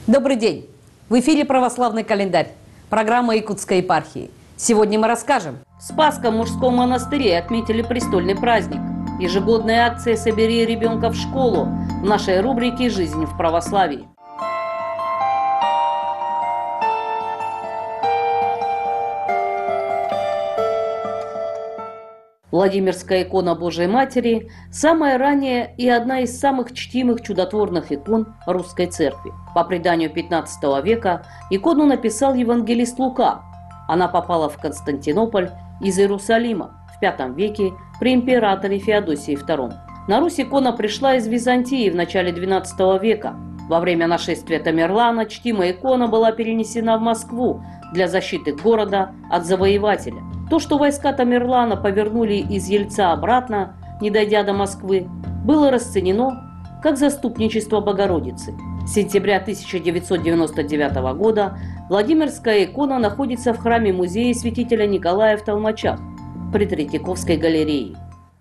Добрый день! В эфире «Православный календарь», программа Якутской епархии. Сегодня мы расскажем. В Спасском мужском монастыре отметили престольный праздник. Ежегодная акция «Собери ребенка в школу» в нашей рубрике «Жизнь в православии». Владимирская икона Божией Матери – самая ранняя и одна из самых чтимых чудотворных икон русской церкви. По преданию 15 века икону написал евангелист Лука. Она попала в Константинополь из Иерусалима в V веке при императоре Феодосии II. На Русь икона пришла из Византии в начале XII века. Во время нашествия Тамерлана чтимая икона была перенесена в Москву для защиты города от завоевателя. То, что войска Тамерлана повернули из Ельца обратно, не дойдя до Москвы, было расценено как заступничество Богородицы. С сентября 1999 года Владимирская икона находится в храме-музее святителя Николая в Толмачах при Третьяковской галерее.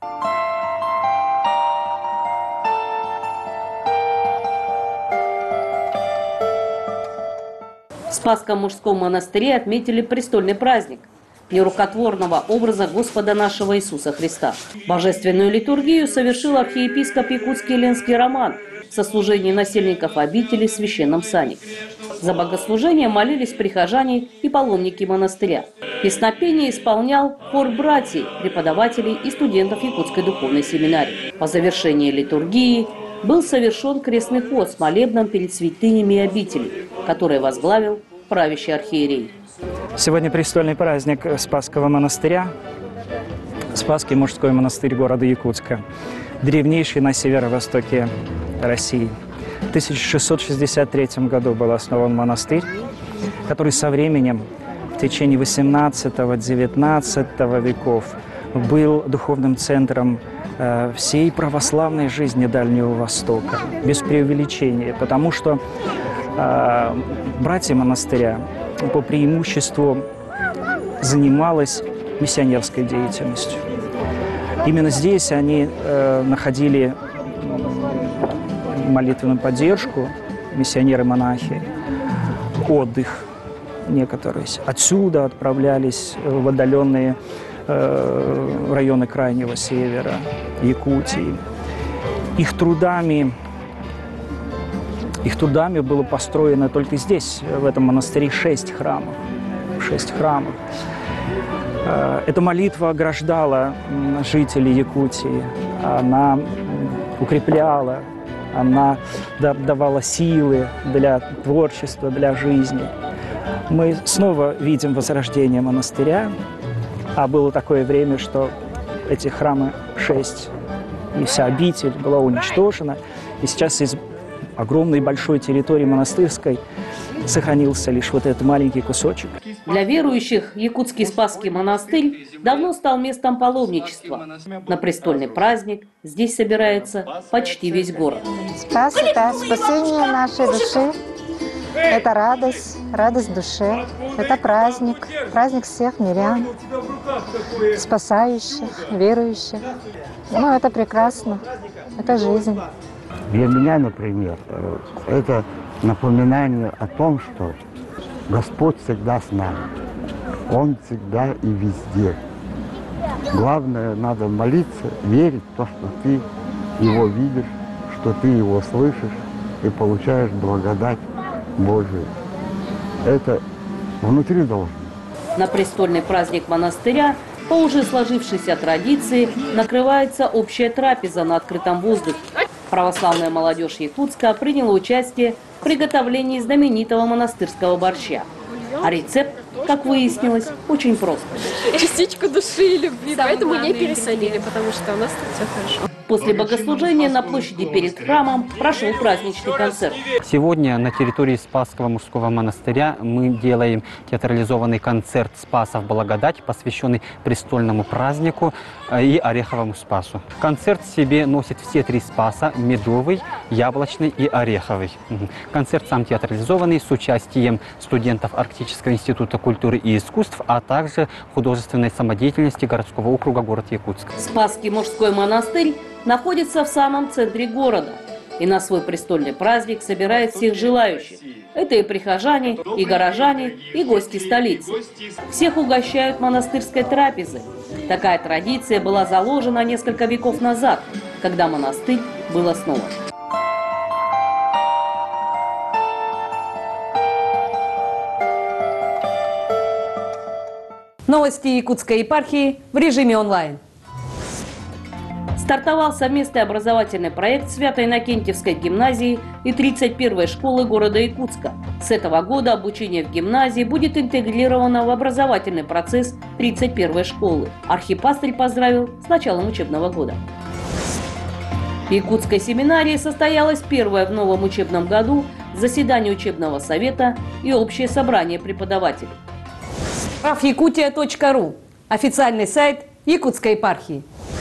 В Спасском мужском монастыре отметили престольный праздник нерукотворного образа Господа нашего Иисуса Христа. Божественную литургию совершил архиепископ Якутский Ленский Роман в сослужении насельников обители в священном сане. За богослужение молились прихожане и паломники монастыря. Песнопение исполнял хор братьев, преподавателей и студентов Якутской духовной семинарии. По завершении литургии был совершен крестный ход с молебном перед святынями обители, который возглавил правящий архиерей. Сегодня престольный праздник Спасского монастыря, Спасский мужской монастырь города Якутска, древнейший на северо-востоке России. В 1663 году был основан монастырь, который со временем, в течение 18-19 веков, был духовным центром всей православной жизни Дальнего Востока, без преувеличения, потому что братья монастыря по преимуществу занималась миссионерской деятельностью. Именно здесь они находили молитвенную поддержку, миссионеры-монахи, отдых некоторые. Отсюда отправлялись в отдаленные районы Крайнего Севера, Якутии. Их трудами было построено только здесь, в этом монастыре, 6 храмов. 6 храмов. Эта молитва ограждала жителей Якутии, она укрепляла, она давала силы для творчества, для жизни. Мы снова видим возрождение монастыря, а было такое время, что эти храмы 6, и вся обитель была уничтожена, и сейчас из огромной большой территории монастырской сохранился лишь вот этот маленький кусочек. Для верующих Якутский Спасский монастырь давно стал местом паломничества. На престольный праздник здесь собирается почти весь город. Спас – это спасение нашей души, это радость души, это праздник всех мирян, спасающих, верующих. Ну, это прекрасно, это жизнь. Для меня, например, это напоминание о том, что Господь всегда с нами. Он всегда и везде. Главное, надо молиться, верить в то, что ты Его видишь, что ты Его слышишь и получаешь благодать Божию. Это внутри должно. На престольный праздник монастыря по уже сложившейся традиции накрывается общая трапеза на открытом воздухе. Православная молодежь Якутска приняла участие в приготовлении знаменитого монастырского борща. А рецепт, как выяснилось, очень прост. Частичку души и любви, поэтому не пересолили, потому что у нас тут все хорошо. После богослужения на площади перед храмом прошел праздничный концерт. Сегодня на территории Спасского мужского монастыря мы делаем театрализованный концерт «Спаса в благодать», посвященный престольному празднику и Ореховому Спасу. Концерт в себе носит все 3 Спаса – медовый, яблочный и ореховый. Концерт сам театрализованный с участием студентов Арктического института культуры и искусств, а также художественной самодеятельности городского округа город Якутск. Спасский мужской монастырь находится в самом центре города и на свой престольный праздник собирает всех желающих Это и прихожане, и горожане, и гости столицы. Всех угощают монастырской трапезой. Такая традиция была заложена несколько веков назад, когда монастырь был основан. Новости Якутской епархии в режиме онлайн. Стартовал совместный образовательный проект Свято-Иннокентьевской гимназии и 31-й школы города Якутска. С этого года обучение в гимназии будет интегрировано в образовательный процесс 31-й школы. Архипастырь поздравил с началом учебного года. В Якутской семинарии состоялось первое в новом учебном году заседание учебного совета и общее собрание преподавателей. Правякутия.ру – официальный сайт Якутской епархии.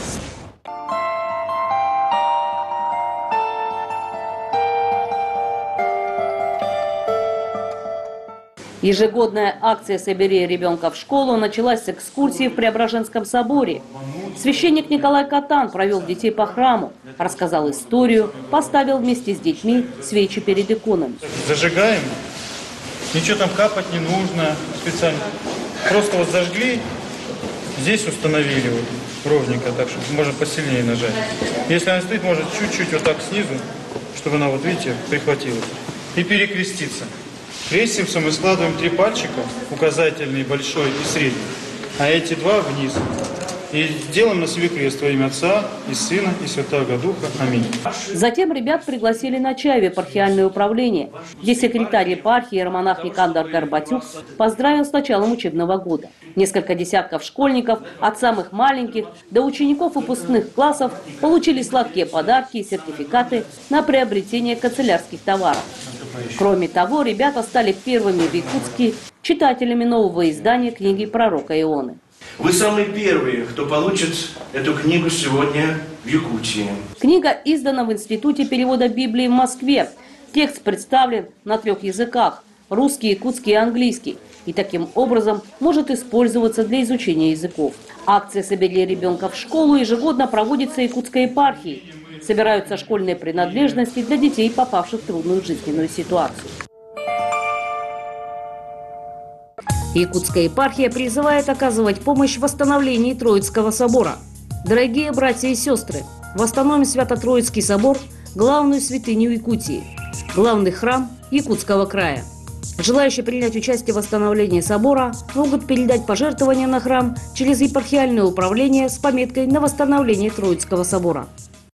Ежегодная акция «Собери ребенка в школу» началась с экскурсии в Преображенском соборе. Священник Николай Катан провел детей по храму, рассказал историю, поставил вместе с детьми свечи перед иконами. Зажигаем, ничего там капать не нужно специально. Просто вот зажгли, здесь установили вот ровненько, так что можно посильнее нажать. Если она стоит, может чуть-чуть вот так снизу, чтобы она, вот видите, прихватилась. И перекреститься. Крестимся, мы складываем 3 пальчика, указательный, большой и средний, а эти 2 вниз. И делаем на себе крест во имя Отца, и Сына, и Святаго Духа. Аминь. Затем ребят пригласили на чай в епархиальное управление, где секретарь епархии иеромонах Никандр Горбатюк поздравил с началом учебного года. Несколько десятков школьников, от самых маленьких до учеников выпускных классов, получили сладкие подарки и сертификаты на приобретение канцелярских товаров. Кроме того, ребята стали первыми в Якутске читателями нового издания книги пророка Ионы. Вы самые первые, кто получит эту книгу сегодня в Якутии. Книга издана в Институте перевода Библии в Москве. Текст представлен на 3 языках – русский, якутский и английский. И таким образом может использоваться для изучения языков. Акция «Собери ребенка в школу» ежегодно проводится Якутской епархией. Собираются школьные принадлежности для детей, попавших в трудную жизненную ситуацию. Якутская епархия призывает оказывать помощь в восстановлении Троицкого собора. Дорогие братья и сестры, восстановим Свято-Троицкий собор, главную святыню Якутии, главный храм Якутского края. Желающие принять участие в восстановлении собора могут передать пожертвования на храм через епархиальное управление с пометкой на восстановление Троицкого собора.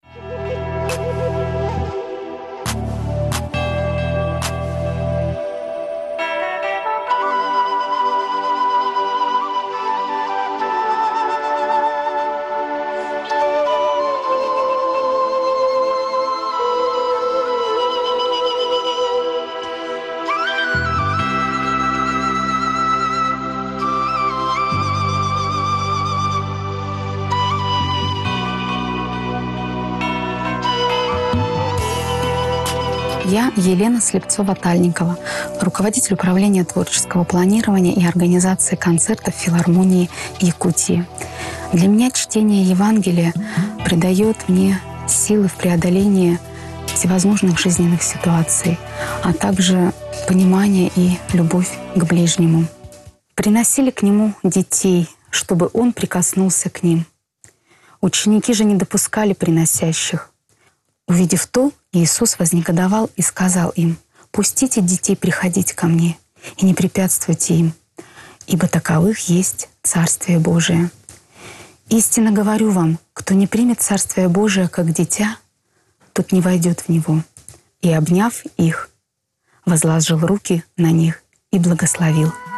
Я Елена Слепцова-Тальникова, руководитель управления творческого планирования и организации концертов филармонии Якутии. Для меня чтение Евангелия придает мне силы в преодолении всевозможных жизненных ситуаций, а также понимание и любовь к ближнему. Приносили к нему детей, чтобы он прикоснулся к ним. Ученики же не допускали приносящих. Увидев то, Иисус вознегодовал и сказал им: «Пустите детей приходить ко мне и не препятствуйте им, ибо таковых есть Царствие Божие. Истинно говорю вам, кто не примет Царствие Божие как дитя, тот не войдет в него». И, обняв их, возложил руки на них и благословил.